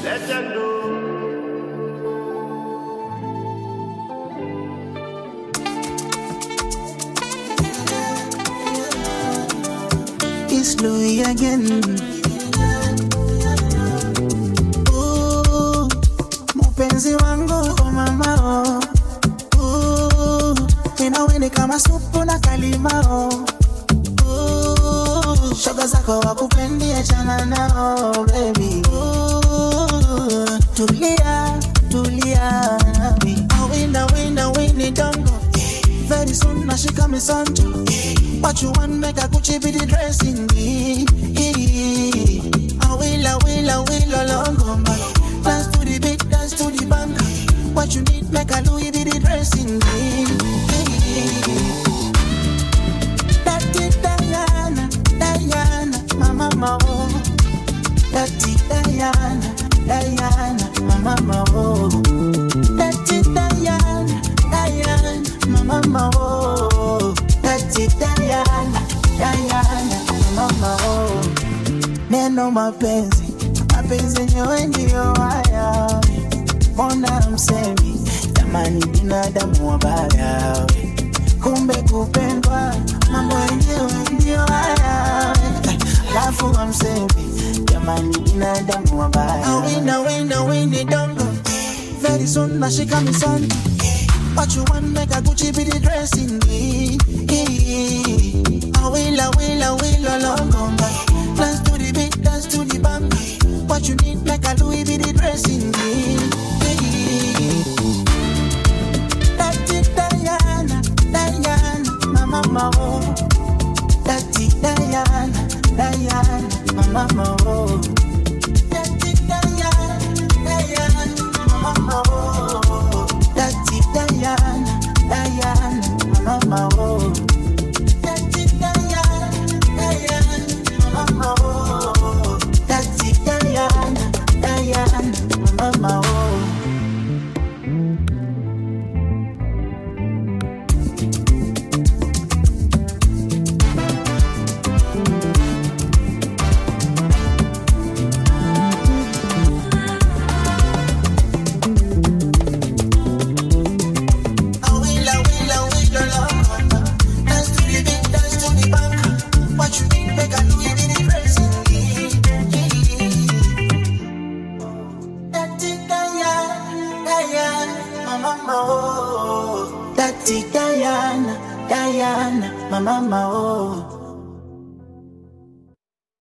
Let them know. It's Louis again. Ooh, mpenzi wangu oh mama oh. Ooh, ninaweni kama supu na kalima oh. Ooh, shoga zako wakupendi achana nao baby. Ooh, tulia, tulia nami. Awina dongo. Very soon na shika misonjo. What you want make a Gucci be the dressing me. I will along man. Dance to the beat, dance to the bang. What you need make a Louis be the dressing me. Daddy Diana, mama oh. Daddy Diana, mama oh. Daddy Diana, mama oh. Daddy Diana, mama oh. Neno mapenzi nyowe ndio haya. Mbona msemi jamani binadamu wabaya. Kumbe kupendwa mambo yenyewe ndio haya. Alafu msemi jamani binadamu wabaya. Awina dongo. Very soon na shika misoni. What you want make a Gucci be the dressing me. I will along dance to the beat, dance to the bang. What you need make a Louis be the dressing me. Daddy Diana, mama oh. Daddy Diana, mama oh.